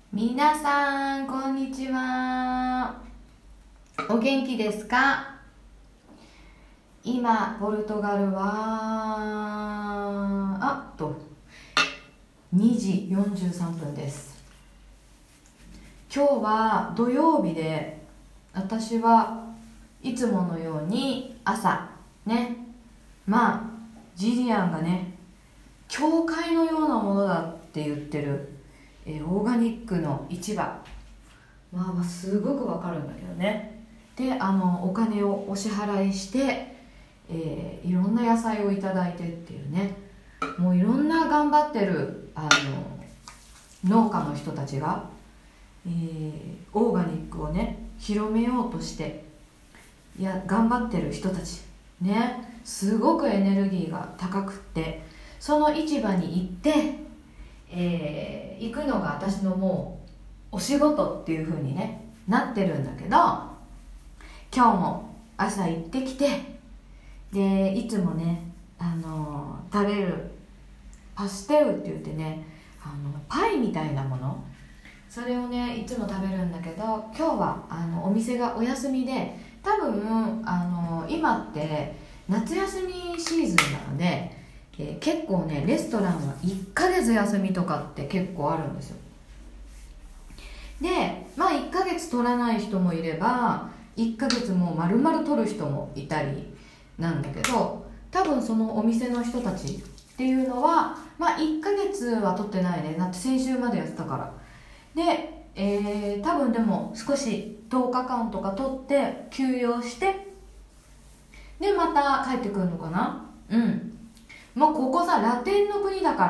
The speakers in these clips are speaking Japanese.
皆さんこんにちは。お元気ですか？今ポルトガルは2時43分です。今日は土曜日で、私はいつものように朝ね、ジリアンがね、教会のようなものだって言ってるオーガニックの市場、すごくわかるんだけどね。で、お金をお支払いして、いろんな野菜をいただいてっていうね、もういろんな頑張ってる農家の人たちが、オーガニックをね広めようとして頑張ってる人たちね、すごくエネルギーが高くって、その市場に行って行くのが私のもうお仕事っていう風にねなってるんだけど、今日も朝行ってきて、でいつもね食べるパステルって言ってね、パイみたいなもの、それをねいつも食べるんだけど、今日はお店がお休みで、多分今って夏休みシーズンなので、結構ねレストランは1ヶ月休みとかって結構あるんですよ。で1ヶ月取らない人もいれば、1ヶ月もう丸々取る人もいたりなんだけど、多分そのお店の人たちっていうのは1ヶ月は取ってないね。だって先週までやってたから。で、多分でも少し10日間とか取って休養して、でまた帰ってくるのかな。もうここさラテンの国だから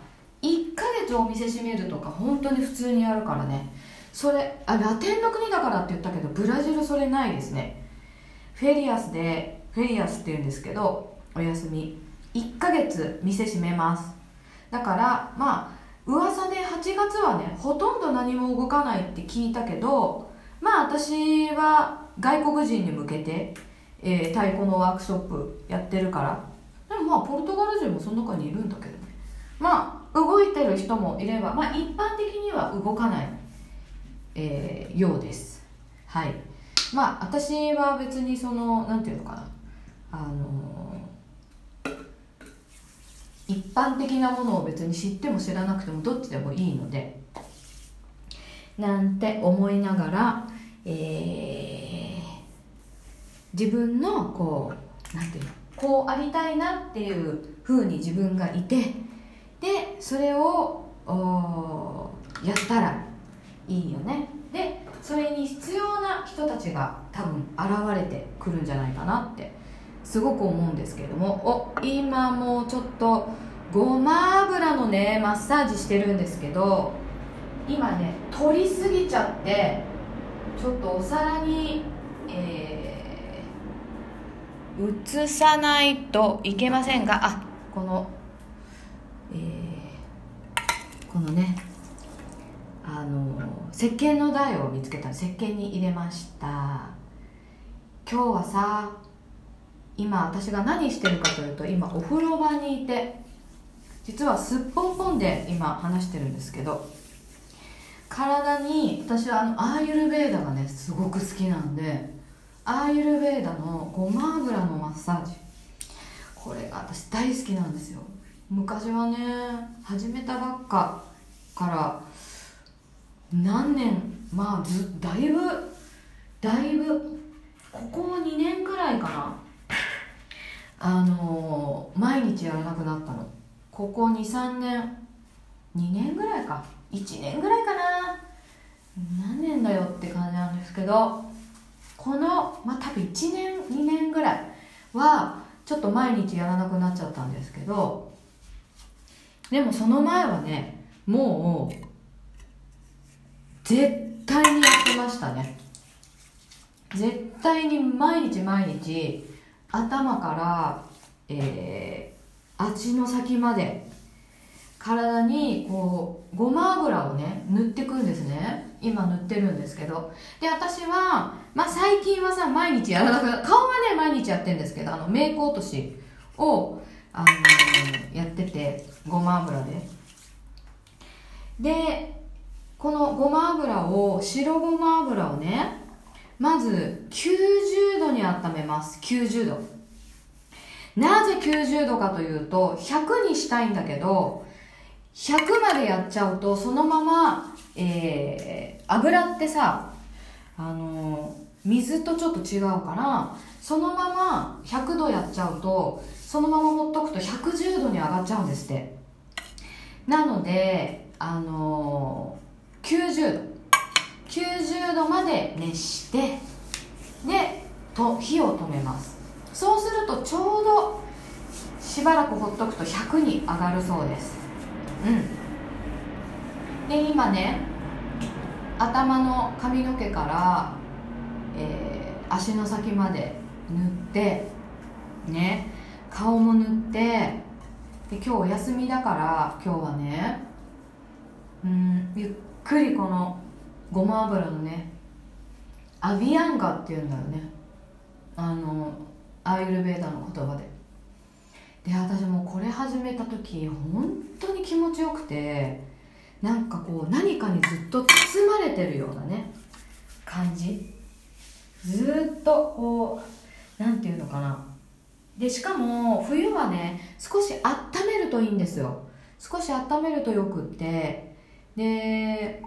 、1ヶ月お店閉めるとか本当に普通にやるからね。それラテンの国だからって言ったけど、ブラジルそれないですね。フェリアスって言うんですけど、お休み1ヶ月店閉めます。だから噂で8月はねほとんど何も動かないって聞いたけど、私は外国人に向けて、太鼓のワークショップやってるから、でもポルトガル人もその中にいるんだけどね、動いてる人もいれば、一般的には動かない、ようです。はい。私は別になんていうのかな、一般的なものを別に知っても知らなくてもどっちでもいいので、なんて思いながら、自分のなんていうの、こうありたいなっていう風に自分がいて、でそれをやったらいいよね。でそれに必要な人たちが多分現れてくるんじゃないかなってすごく思うんですけれども、今もうちょっとごま油のねマッサージしてるんですけど、今ね取りすぎちゃってちょっとお皿に移さないといけませんが、このね石鹸の台を見つけたら石鹸に入れました。今日はさ、今私が何してるかというと、今お風呂場にいて、実はすっぽんぽんで今話してるんですけど、体に私はアーユルヴェーダがねすごく好きなんで、アーユルヴェーダのごま油のマッサージ、これが私大好きなんですよ。昔はね始めたばっかから何年、だいぶここ2年くらいかな、毎日やらなくなったの。ここ 2,3 年2年ぐらいか、1年ぐらいかな、何年だよって感じなんですけど、この多分1年2年ぐらいはちょっと毎日やらなくなっちゃったんですけど、でもその前はねもう絶対にやってましたね。絶対に毎日頭から足の先まで体にごま油をね塗っていくんですね。今塗ってるんですけど、で私は最近はさ毎日やらなくなった、顔はね毎日やってるんですけど、メイク落としをやってて、ごま油でこのごま油を、白ごま油をね、まず90度に温めます。90度。なぜ90度かというと、100にしたいんだけど、100までやっちゃうと、そのまま、油ってさ、水とちょっと違うから、そのまま100度やっちゃうと、そのままほっとくと110度に上がっちゃうんですって。なので、90度まで熱して、で、火を止めます。そうするとちょうどしばらくほっとくと100に上がるそうです。で、今ね、頭の髪の毛から、足の先まで塗ってね、顔も塗って、で今日お休みだから、今日はね、ゆっくりこのごま油のね、アビアンガっていうんだよね、アーユルヴェーダの言葉で。で、私もこれ始めた時本当に気持ちよくて、なんかこう何かにずっと包まれてるようなね感じ。ずっとこう、なんていうのかな。で、しかも冬はね、少し温めるといいんですよ。少し温めるとよくって、で、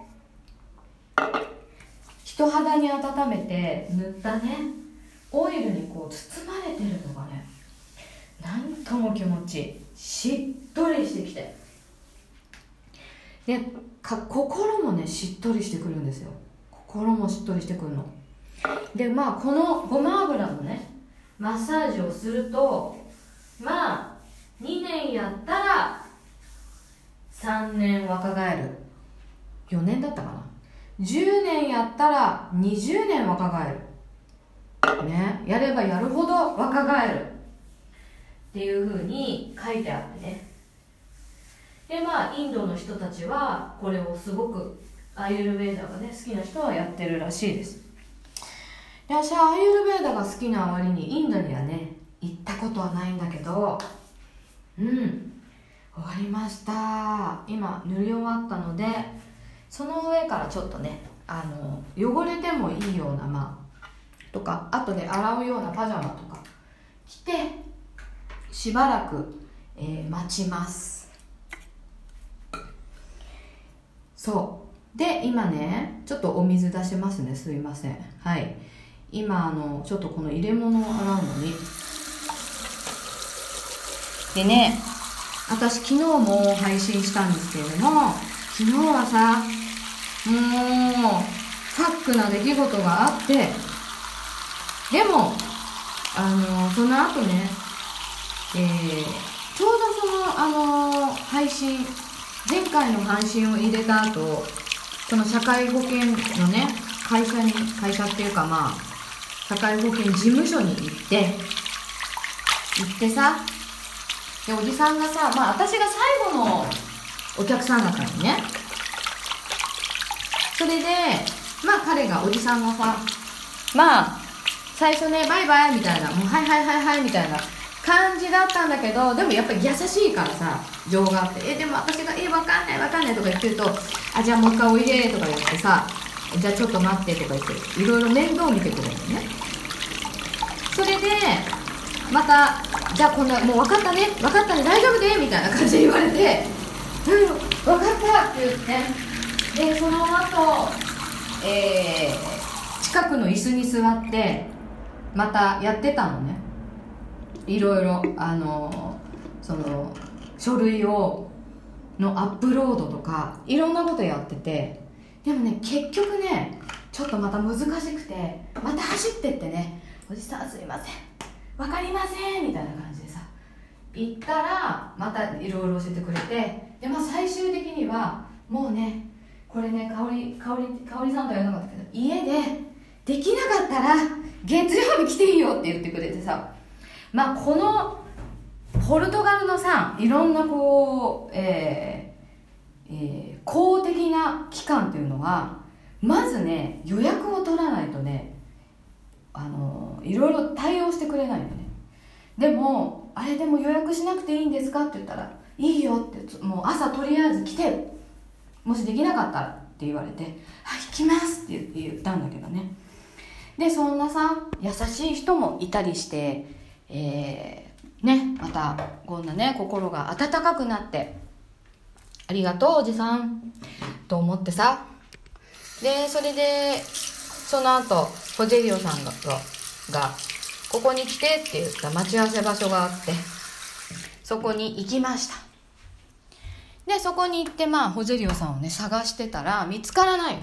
人肌に温めて塗ったねオイルにこう包まれてるのがね、なんとも気持ちいい。しっとりしてきて、で心もねしっとりしてくるんですよ。心もしっとりしてくるので、まあこのごま油のねマッサージをすると、まあ2年やったら3年若返る。4年だったかな。10年やったら20年若返るね。やればやるほど若返るっていう風に書いてあってね。で、まあインドの人たちはこれをすごく、アーユルヴェーダがね好きな人はやってるらしいです。で、私はアーユルヴェーダが好きな割にインドにはね行ったことはないんだけど、終わりました。今塗り終わったので、その上からちょっとね、汚れてもいいような、まあとか、後で洗うようなパジャマとか着てしばらく、待ちます。そうで、今ねちょっとお水出しますね、すいません。はい、今ちょっとこの入れ物を洗うのに、でね、私昨日も配信したんですけれども、昨日はさ、もうファックな出来事があって、でもその後ね、ちょうどその配信、前回の配信を入れた後、その社会保険のね会社っていうか、まあ社会保険事務所に行ってさ、でおじさんがさ、まあ私が最後のお客さんだったのね。それでまあ彼が、おじさんがさ、まあ最初ねバイバイみたいな、もうはいはいはいはいみたいな感じだったんだけど、でもやっぱり優しいからさ、情があって、でも私がわかんないとか言ってると、じゃあもう一回おいでとか言ってさ、じゃあちょっと待ってとか言っていろいろ面倒見てくれるのね。それでまた、じゃあ今度はもう分かったね大丈夫でみたいな感じで言われて、分かったって言って、でその後、近くの椅子に座ってまたやってたのね。いろいろその書類のアップロードとかいろんなことやってて、でもね結局ねちょっとまた難しくて、また走ってってね、おじさんすいませんわかりませんみたいな感じでさ言ったら、またいろいろ教えてくれて、でまあ最終的にはもうね、これね香織さんとは言わなかったけど、家でできなかったら月曜日来ていいよって言ってくれてさ、まあこのポルトガルのさ、いろんなこう、公的な機関っていうのはまずね予約を取らないとね、いろいろ対応してくれないのね。でもあれでも予約しなくていいんですかって言ったら、いいよって、もう朝とりあえず来て、もしできなかったらってって言われて、はい、行きますって言ったんだけどね。でそんなさ優しい人もいたりして、またこんなね心が温かくなって、ありがとうおじさんと思ってさ。でそれでその後ホゼリオさんがここに来てって言った待ち合わせ場所があって、そこに行きました。でそこに行ってホゼリオさんをね探してたら見つからない。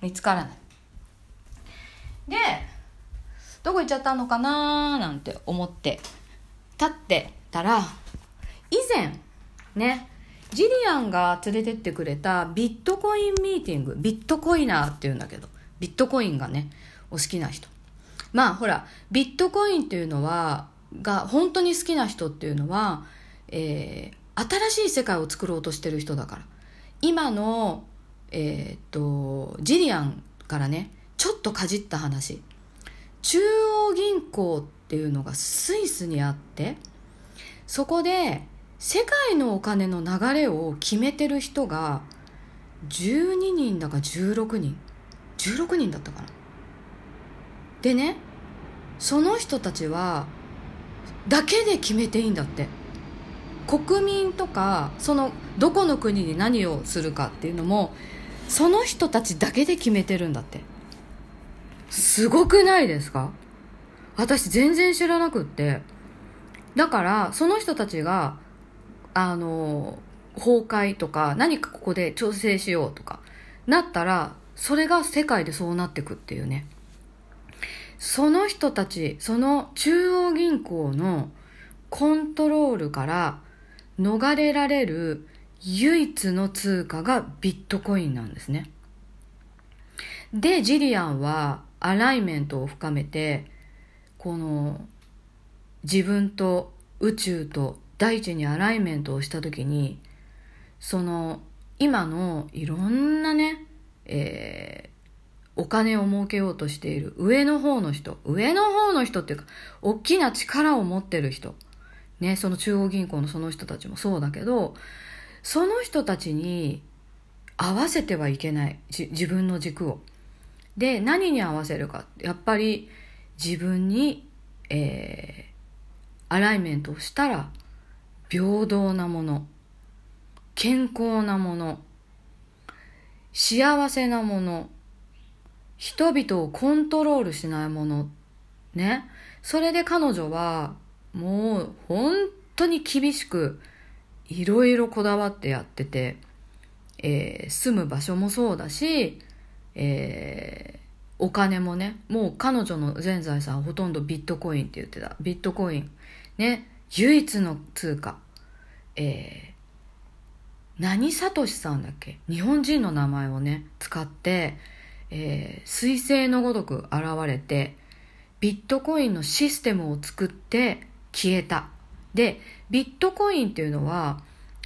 でどこ行っちゃったのかななんて思って立ってたら、以前ねジリアンが連れてってくれたビットコインミーティング、ビットコイナーっていうんだけど、ビットコインがねお好きな人、ほらビットコインっていうのが本当に好きな人っていうのは、新しい世界を作ろうとしてる人だから。今のジリアンからねちょっとかじった話、中央銀行っていうのがスイスにあって、そこで世界のお金の流れを決めてる人が12人だか16人だったかな。でねその人たちはだけで決めていいんだって。国民とかそのどこの国に何をするかっていうのもその人たちだけで決めてるんだって。すごくないですか？私全然知らなくって。だからその人たちが崩壊とか何かここで調整しようとかなったら、それが世界でそうなってくっていうね。その人たち、その中央銀行のコントロールから逃れられる唯一の通貨がビットコインなんですね。でジリアンはアライメントを深めて、この自分と宇宙と大地にアライメントをしたときに、その今のいろんなね、お金を儲けようとしている上の方の人っていうか大きな力を持ってる人ね、その中央銀行のその人たちもそうだけど、その人たちに合わせてはいけない、自分の軸を。で何に合わせるか、やっぱり自分に、アライメントをしたら平等なもの、健康なもの、幸せなもの、人々をコントロールしないものね。それで彼女はもう本当に厳しくいろいろこだわってやってて、住む場所もそうだし、お金もね、もう彼女の全財産はほとんどビットコインって言ってた。ビットコインね、唯一の通貨。何聡さんだっけ、日本人の名前をね使って、彗星のごとく現れてビットコインのシステムを作って消えた。でビットコインっていうのは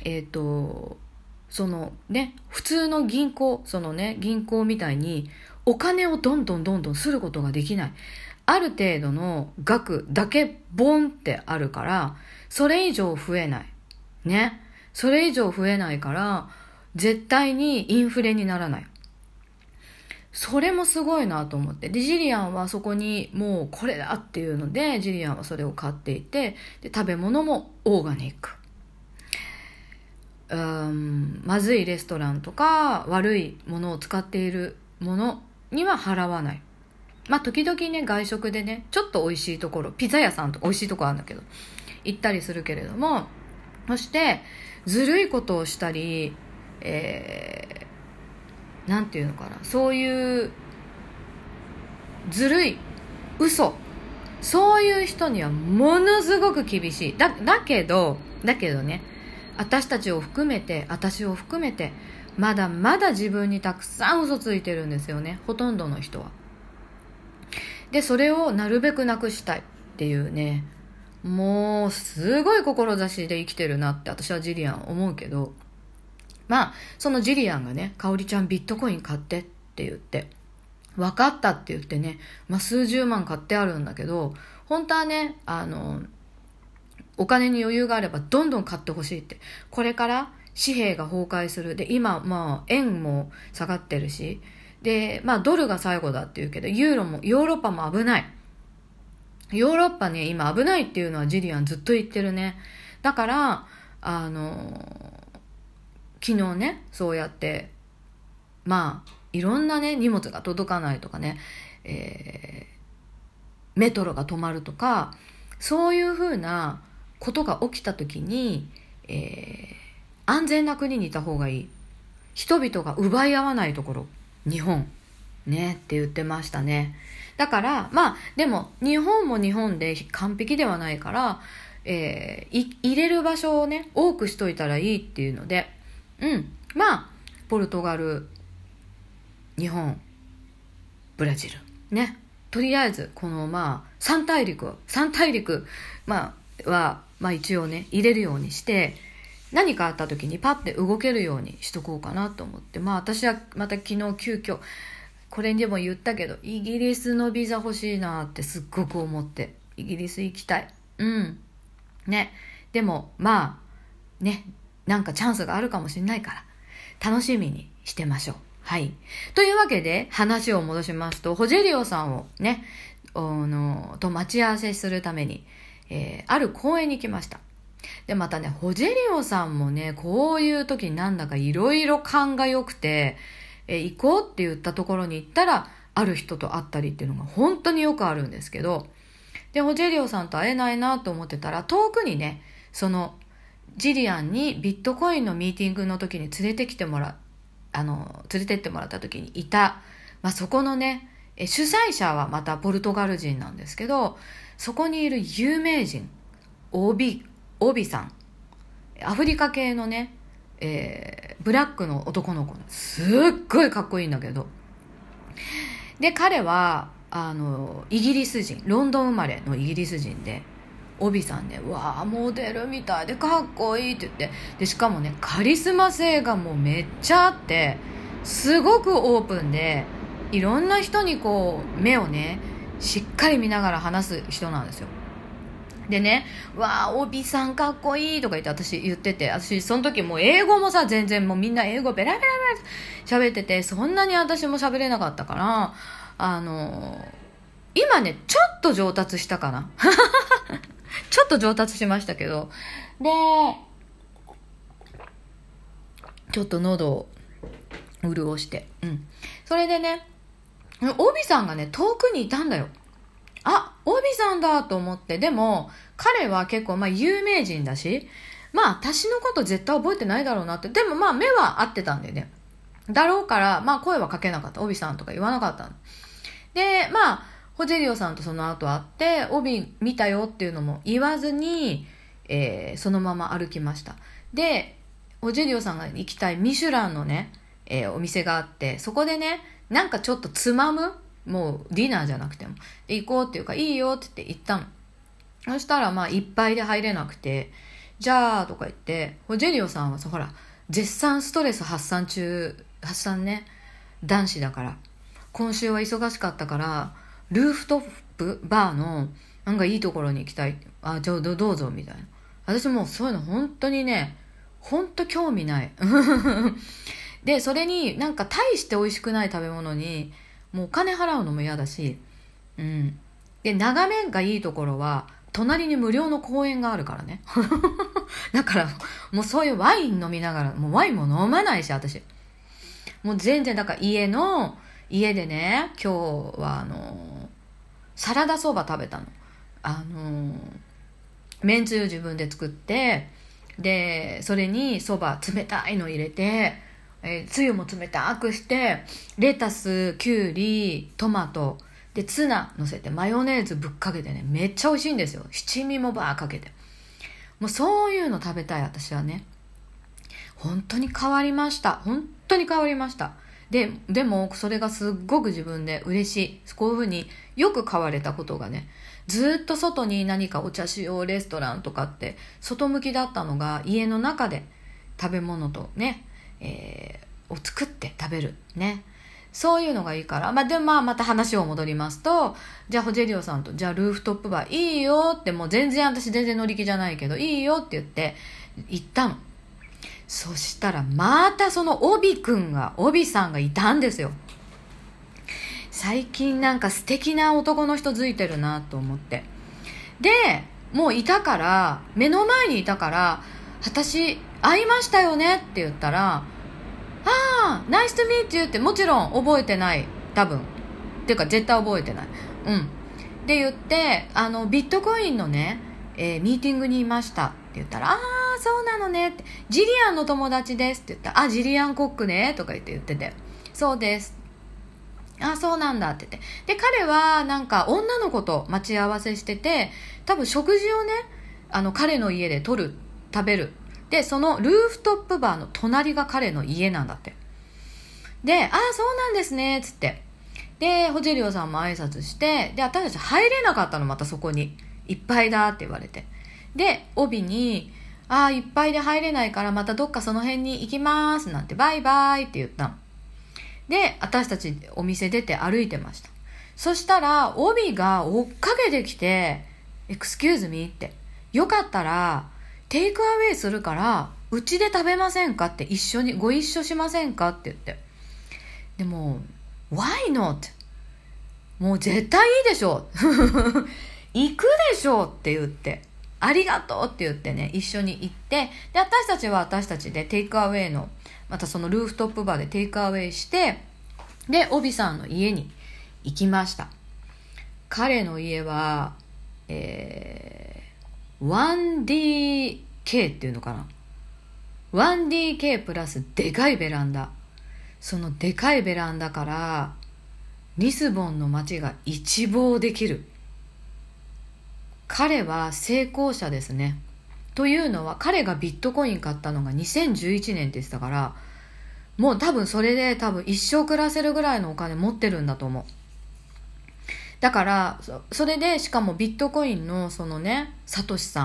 そのね普通の銀行、そのね銀行みたいにお金をどんどんすることができない。ある程度の額だけボンってあるから、それ以上増えないね。それ以上増えないから絶対にインフレにならない。それもすごいなと思って。でジリアンはそこにもうこれだっていうので、ジリアンはそれを買っていて、で食べ物もオーガニック。まずいレストランとか悪いものを使っているものには払わない。時々ね外食でねちょっと美味しいところ、ピザ屋さんとか美味しいとこあるんだけど行ったりするけれども、そしてずるいことをしたり、なんていうのかな、そういうずるい嘘、そういう人にはものすごく厳しい。だけどね、私たちを含めて、私を含めてまだまだ自分にたくさん嘘ついてるんですよね、ほとんどの人は。でそれをなるべくなくしたいっていうね、もうすごい志で生きてるなって私はジリアン思うけど、そのジリアンがね、かおりちゃんビットコイン買ってって言って、分かったって言ってね、数十万買ってあるんだけど、本当はねお金に余裕があればどんどん買ってほしいって。これから紙幣が崩壊する。で、今、円も下がってるし。で、ドルが最後だって言うけど、ユーロも、ヨーロッパも危ない。ヨーロッパね、今危ないっていうのはジリアンずっと言ってるね。だから、昨日ね、そうやって、いろんなね、荷物が届かないとかね、メトロが止まるとか、そういうふうなことが起きた時に、安全な国にいた方がいい。人々が奪い合わないところ、日本ねって言ってましたね。だからでも日本も日本で完璧ではないから、入れる場所をね多くしといたらいいっていうので、ポルトガル、日本、ブラジルね、とりあえずこの3大陸は一応ね入れるようにして、何かあった時にパッて動けるようにしとこうかなと思って、私はまた昨日急遽これにでも言ったけど、イギリスのビザ欲しいなってすっごく思って、イギリス行きたい。ね、でもね、なんかチャンスがあるかもしれないから楽しみにしてましょう。はい。というわけで話を戻しますと、ホジェリオさんをねと待ち合わせするために、ある公園に行きました。でまたね、ホジェリオさんもね、こういう時になんだかいろいろ勘が良くて、行こうって言ったところに行ったらある人と会ったりっていうのが本当によくあるんですけど、でホジェリオさんと会えないなと思ってたら、遠くにね、そのジリアンにビットコインのミーティングの時に連れてってもらった時にいた、そこのね、主催者はまたポルトガル人なんですけど、そこにいる有名人、オビさん、アフリカ系のね、ブラックの男の子、すっごいかっこいいんだけど、で彼はイギリス人、ロンドン生まれのイギリス人で、オビさんね、モデルみたいでかっこいいって言って、でしかもね、カリスマ性がもうめっちゃあって、すごくオープンで、いろんな人にこう目をねしっかり見ながら話す人なんですよ。でね、オビさんかっこいいとか言ってて、私その時もう英語もさ、全然もうみんな英語ベラベラ喋ってて、そんなに私も喋れなかったから、今ねちょっと上達したかなちょっと上達しましたけど、でちょっと喉を潤して、それでね、オビさんがね遠くにいたんだよ。オビさんだと思って。でも彼は結構有名人だし、私のこと絶対覚えてないだろうなって。でも目は合ってたんでね、だろうから声はかけなかった。オビさんとか言わなかったので、ホジェリオさんとその後会って、オビ見たよっていうのも言わずに、そのまま歩きました。でホジェリオさんが行きたいミシュランのね、お店があって、そこでね、なんかちょっとつまむ、もうディナーじゃなくてもで行こうっていうか、いいよって言って行ったの。そしたらいっぱいで入れなくて、じゃあとか言って、ホジェリオさんはさ、ほら絶賛ストレス発散ね、男子だから、今週は忙しかったからルーフトップバーのなんかいいところに行きたい、じゃあどうぞみたいな。私もうそういうの本当にね、本当興味ないでそれになんか大して美味しくない食べ物にもうお金払うのも嫌だし、で眺めがいいところは隣に無料の公園があるからねだからもうそういうワイン飲みながら、もうワインも飲まないし、私もう全然、だから家でね、今日はサラダそば食べたの。めんつゆ自分で作って、でそれにそば冷たいの入れて、つゆも冷たくして、レタス、キュウリ、トマトでツナ乗せてマヨネーズぶっかけてね、めっちゃ美味しいんですよ。七味もバーかけて、もうそういうの食べたい、私はね。本当に変わりました。本当に変わりました。でもそれがすっごく自分で嬉しい。こういうふうによく変われたことがね、ずっと外に何かお茶しようレストランとかって外向きだったのが、家の中で食べ物とね、を作って食べるね、そういうのがいいから。でもまた話を戻りますと、じゃあホジェリオさんと、じゃあルーフトップバーいいよって、もう私全然乗り気じゃないけどいいよって言って行ったの。 そしたらまたその帯さんがいたんですよ。最近なんか素敵な男の人づいてるなと思って。でもう目の前にいたから、私会いましたよねって言ったら、ナイストゥミートユーって、もちろん覚えてない、多分っていうか絶対覚えてない、で言って、ビットコインのね、ミーティングにいましたって言ったら、そうなのねって、ジリアンの友達ですって言ったら、ジリアンコックねとか言ってて、そうです、そうなんだって言って、で彼はなんか女の子と待ち合わせしてて、多分食事をね、彼の家で食べる。でそのルーフトップバーの隣が彼の家なんだって。でそうなんですねっつって、でホジェリオさんも挨拶して、で私たち入れなかったの、またそこにいっぱいだって言われて、で帯にいっぱいで入れないからまたどっかその辺に行きますなんて、バイバイって言ったの。で私たちお店出て歩いてました。そしたら帯が追っかけてきて、エクスキューズミーって、よかったらテイクアウェイするからうちで食べませんかって、ご一緒しませんかって言って、でも Why not? もう絶対いいでしょ行くでしょって言って、ありがとうって言ってね、一緒に行って、で私たちは私たちでテイクアウェイの、またそのルーフトップバーでテイクアウェイして、で帯さんの家に行きました。彼の家は1DK っていうのかな、 1DK プラスでかいベランダ。そのでかいベランダからリスボンの街が一望できる。彼は成功者ですね。というのは彼がビットコイン買ったのが2011年でしたから、もう多分それで一生暮らせるぐらいのお金持ってるんだと思う。だからそれで、しかもビットコインのそのね、サトシ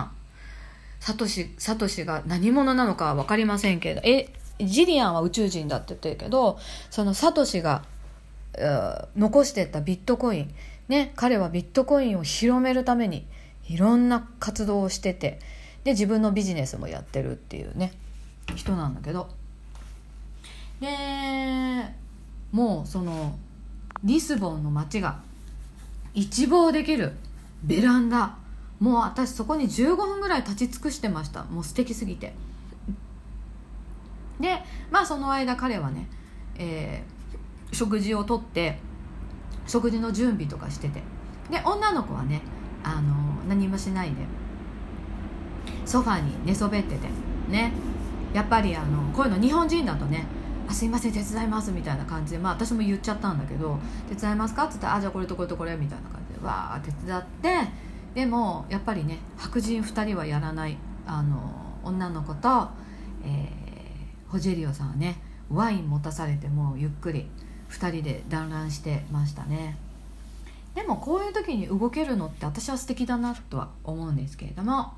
が何者なのかは分かりませんけれど、ジリアンは宇宙人だって言ってるけど、そのサトシが残してったビットコインね、彼はビットコインを広めるためにいろんな活動をしてて、で自分のビジネスもやってるっていうね人なんだけど、でもうそのリスボンの街が一望できるベランダ、もう私そこに15分ぐらい立ち尽くしてました。もう素敵すぎて。でその間彼はね、食事をとって食事の準備とかしてて、で女の子はね何もしないでソファに寝そべっててね、やっぱりこういうの日本人だとね、すいません手伝いますみたいな感じで、私も言っちゃったんだけど、手伝いますかって言ったら、じゃあこれとこれとこれみたいな感じでわー手伝って、でもやっぱりね白人2人はやらない、女の子と、ホジェリオさんはねワイン持たされて、もうゆっくり2人で団らんしてましたね。でもこういう時に動けるのって私は素敵だなとは思うんですけれども、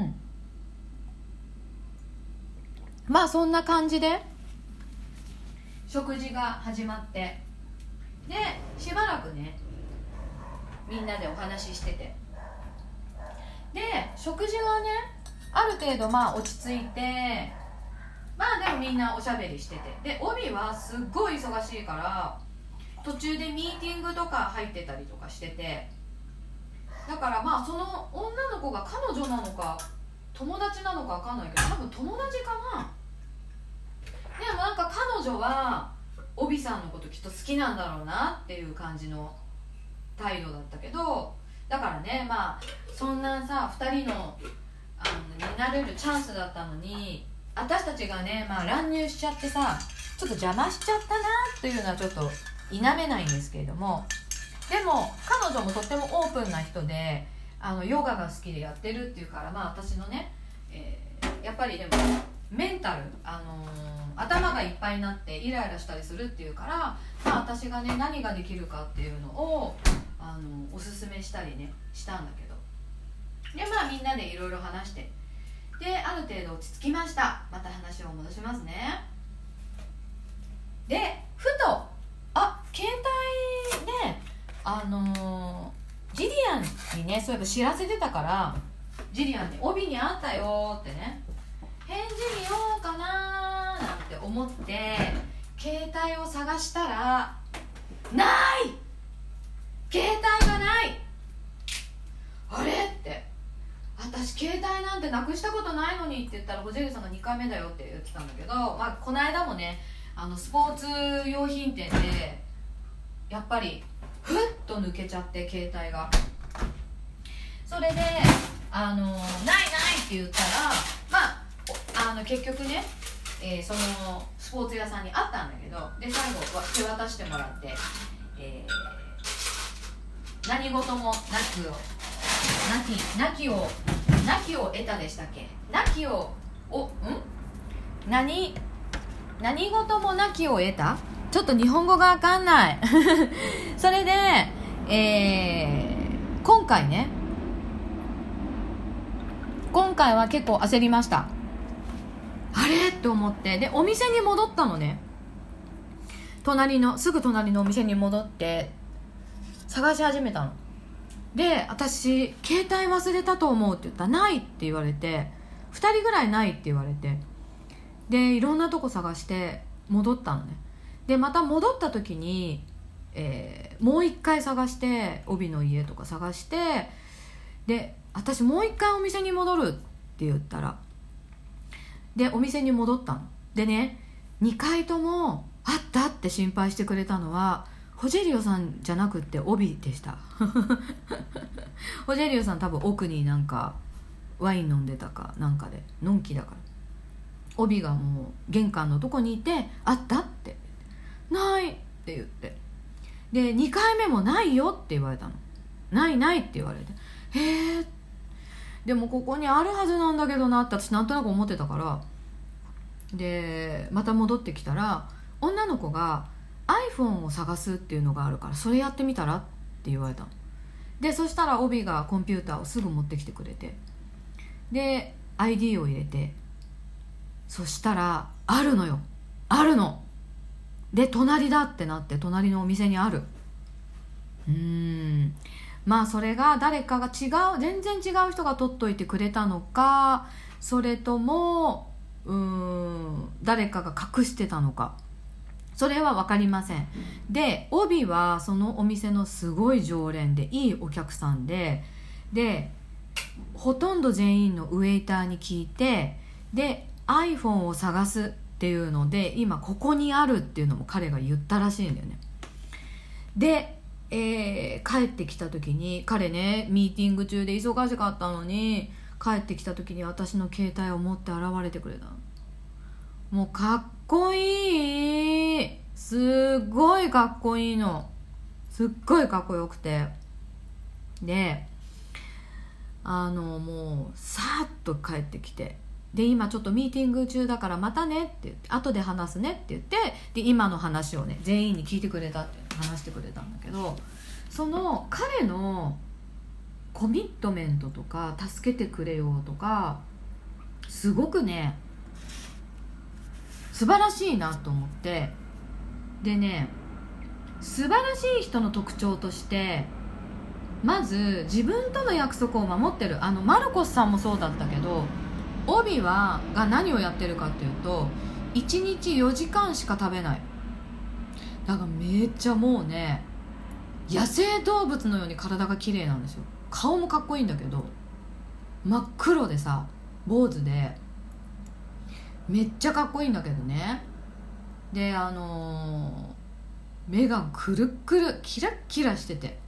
そんな感じで食事が始まって、でしばらくねみんなでお話ししてて、で食事はねある程度落ち着いて、でもみんなおしゃべりしてて、で帯はすっごい忙しいから途中でミーティングとか入ってたりとかしてて、だからその女の子が彼女なのか友達なのか分かんないけど、多分友達かな。でもなんか彼女は帯さんのこときっと好きなんだろうなっていう感じの態度だったけど、だからねそんなさ2人のになれるチャンスだったのに、私たちがね乱入しちゃってさ、ちょっと邪魔しちゃったなっていうのはちょっと否めないんですけれども、でも彼女もとってもオープンな人でヨガが好きでやってるっていうから、私のね、やっぱりでもメンタル、頭がいっぱいになってイライラしたりするっていうから、私がね何ができるかっていうのをおすすめしたりねしたんだけど、でみんなでいろいろ話して、である程度落ち着きました。また話を戻しますね。でふと携帯でジリアンにねそういえば知らせてたから、ジリアンに帯にあったよってね、返事見ようかな思って携帯を探したらない、携帯がない、あれって、私携帯なんてなくしたことないのにって言ったら、ホジェルさんが2回目だよって言ってたんだけど、この間もねスポーツ用品店でやっぱりふっと抜けちゃって、携帯が。それでないないって言ったら、結局ね、そのスポーツ屋さんにあったんだけど、で最後手渡してもらって、何事もなきを得たでしたっけ、何事もなきを得た、ちょっと日本語がわかんないそれで、今回は結構焦りました。あれって思って、でお店に戻ったのね。すぐ隣のお店に戻って探し始めたので、私携帯忘れたと思うって言ったら、ないって言われて、2人ぐらいないって言われて、でいろんなとこ探して戻ったのね。でまた戻った時に、もう一回探して、帯の家とか探して、で私もう一回お店に戻るって言ったら、でお店に戻ったのでね、2回ともあったって心配してくれたのはホジェリオさんじゃなくって帯でしたホジェリオさん多分奥になんかワイン飲んでたかなんかで、のんきだから、帯がもう玄関のとこにいて、あったってないって言って、で2回目もないよって言われたの。ないって言われて、へえ、でもここにあるはずなんだけどなって私なんとなく思ってたから、でまた戻ってきたら、女の子が iPhone を探すっていうのがあるから、それやってみたらって言われたの。でそしたら帯がコンピューターをすぐ持ってきてくれて、で ID を入れて、そしたらあるので、隣だってなって、隣のお店にある。それが誰かが全然違う人が取っといてくれたのか、それとも誰かが隠してたのか、それは分かりません。で帯はそのお店のすごい常連で、いいお客さんで、ほとんど全員のウェイターに聞いて、で iPhone を探すっていうので、今ここにあるっていうのも彼が言ったらしいんだよね。で帰ってきた時に、彼ねミーティング中で忙しかったのに、帰ってきた時に私の携帯を持って現れてくれた。もうかっこいい、すっごいかっこいいの、すっごいかっこよくて、でもうさーっと帰ってきて、で今ちょっとミーティング中だからまたねって言って、後で話すねって言って、で今の話をね全員に聞いてくれたって話してくれたんだけど、その彼のコミットメントとか、助けてくれよとか、すごくね素晴らしいなと思って。でね、素晴らしい人の特徴として、まず自分との約束を守ってる。マルコスさんもそうだったけど、帯が何をやってるかっていうと、1日4時間しか食べない。だからめっちゃもうね、野生動物のように体が綺麗なんですよ。顔もかっこいいんだけど、真っ黒でさ、坊主でめっちゃかっこいいんだけどね。で目がくるっくるキラッキラしてて、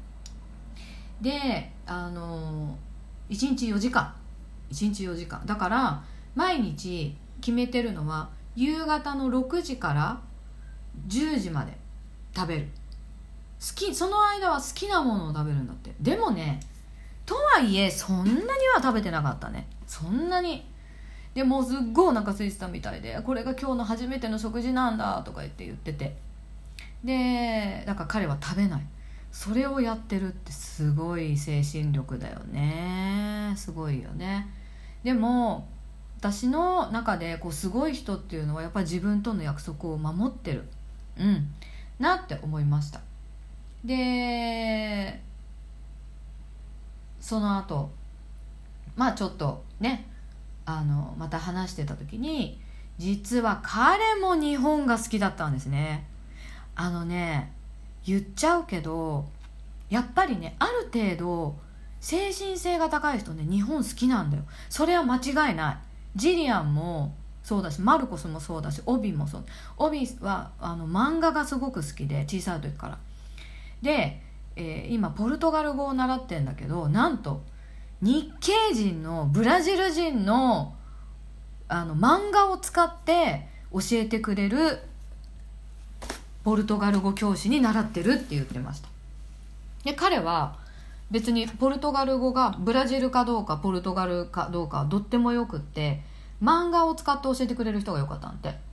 で1日4時間だから、毎日決めてるのは夕方の6時から10時まで食べる。その間は好きなものを食べるんだって。でもね、とはいえそんなには食べてなかったね。そんなに。でもうすっごいお腹空いてたみたいで、これが今日の初めての食事なんだとか言ってて、でだから彼は食べない。それをやってるってすごい精神力だよね。すごいよね。でも私の中でこうすごい人っていうのは、やっぱり自分との約束を守ってるなって思いました。でその後ちょっとねまた話してた時に、 実は彼も日本が好きだったんですね。言っちゃうけど、やっぱりね、ある程度精神性が高い人ね、日本好きなんだよ。それは間違いない。ジリアンもそうだし、マルコスもそうだし、オビもそう。オビは漫画がすごく好きで、小さい時からで、今ポルトガル語を習ってんだけど、なんと日系人のブラジル人の漫画を使って教えてくれるポルトガル語教師に習ってるって言ってました。で、彼は別にポルトガル語がブラジルかどうかポルトガルかどうかはどってもよくって、漫画を使って教えてくれる人がよかったんで。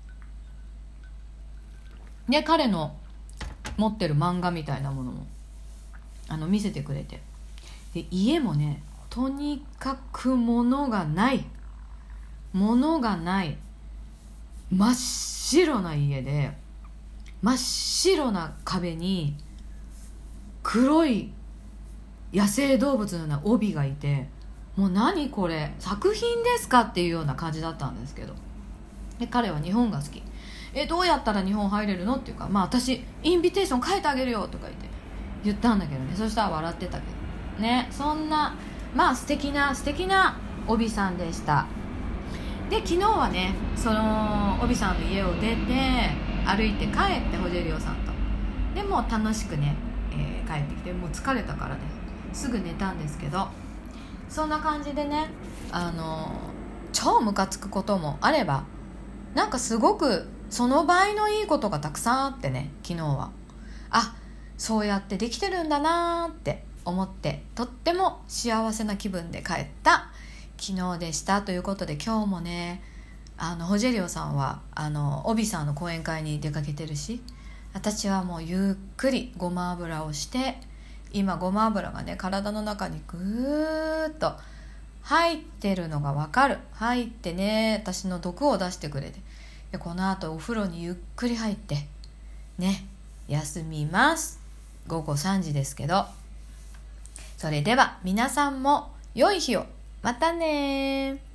で、彼の持ってる漫画みたいなものも見せてくれて、で、家もね、とにかく物がない真っ白な家で、真っ白な壁に黒い野生動物のような帯がいて、もう何これ作品ですかっていうような感じだったんですけど、で、彼は日本が好き。どうやったら日本入れるのっていうか、私インビテーション書いてあげるよとか言ったんだけどね、そしたら笑ってたけどね。そんな素敵な帯さんでした。で、昨日はね、その帯さんの家を出て歩いて帰って、ホジェリオさんとでも楽しくね、帰ってきて、もう疲れたからねすぐ寝たんですけど、そんな感じでね、超ムカつくこともあれば、なんかすごくその場合のいいことがたくさんあってね、昨日はそうやってできてるんだなって思って、とっても幸せな気分で帰った昨日でしたということで、今日もね、ホジェリオさんは帯さんの講演会に出かけてるし、私はもうゆっくりごま油をして、今ごま油がね、体の中にぐーっと入ってるのがわかる。入ってね、私の毒を出してくれて、で、この後お風呂にゆっくり入ってね、休みます。午後3時ですけど。それでは皆さんも良い日を。またね。